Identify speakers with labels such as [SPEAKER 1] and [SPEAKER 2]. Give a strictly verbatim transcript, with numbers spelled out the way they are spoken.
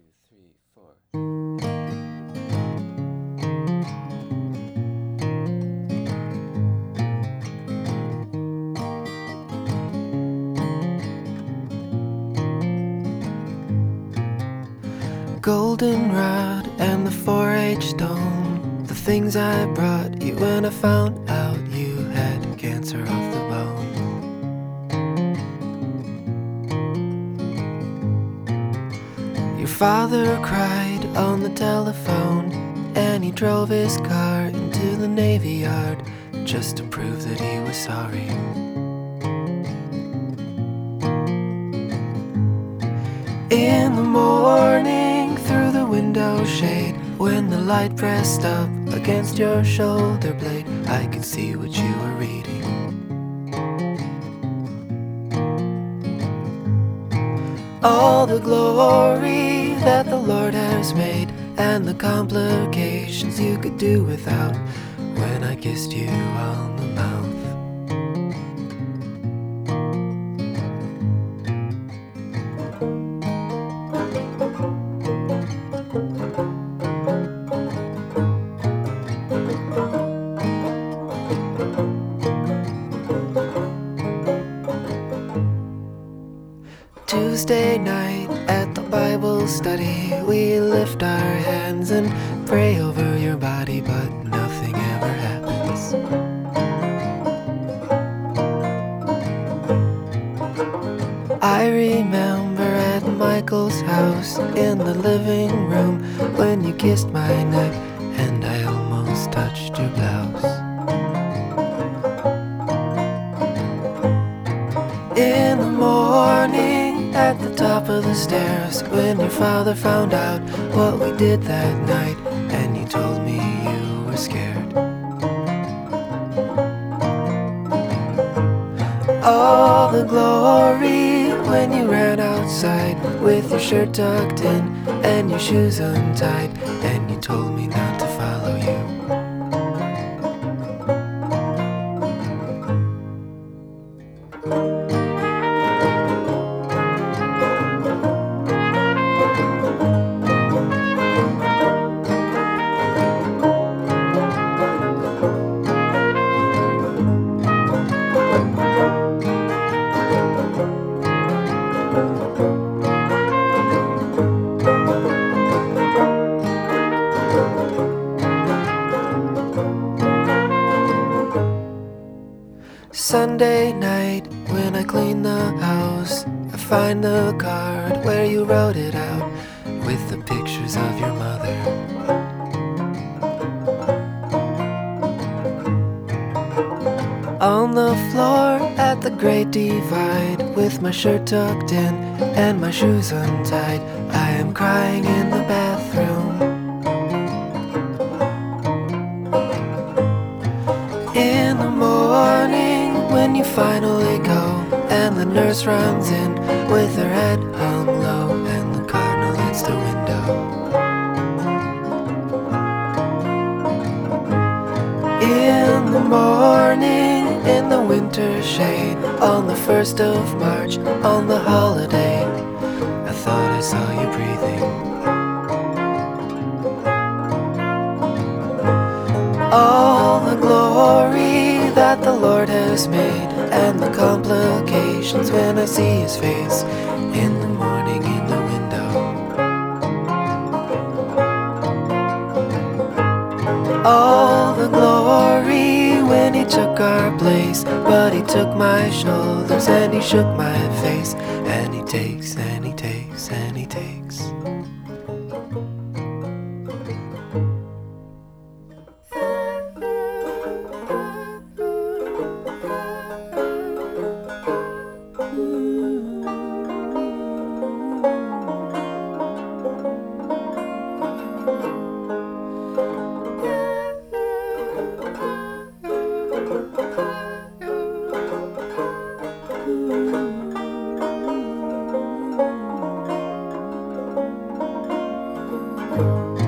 [SPEAKER 1] three, four.
[SPEAKER 2] Goldenrod and the four H stone, the things I brought you when I found out you had cancer of the bone. Your father cried on the telephone, and he drove his car into the Navy Yard just to prove that he was sorry. In the morning, through the window shade, when the light pressed up against your shoulder blade, I could see what you were reading. All the glory that the Lord has made, and the complications you could do without, when I kissed you on the mouth. Tuesday night at the Bible study, we lift our hands and pray over your body, but nothing ever happens. I remember at Michael's house in the living room when you kissed my neck and I almost touched your blouse. In the morning at the top of the stairs, when your father found out what we did that night, and you told me you were scared. All the glory when you ran outside with your shirt tucked in and your shoes untied, and you told me not to follow you. Sunday night, when I clean the house, I find the card where you wrote it out with the pictures of your mother. On the floor at the Great Divide, with my shirt tucked in and my shoes untied, I am crying in the bathroom. In the morning, when you finally go, and the nurse runs in with her head hung low, and the cardinal hits the window. In the morning, in the winter shade, on the first of March, on the holiday, I thought I saw you breathing. All the glory that the Lord has made, and the complications when I see his face in the morning in the window. All the glory when he took our place, but he took my shoulders and he shook my face, and he takes and he takes and he takes. Thank you.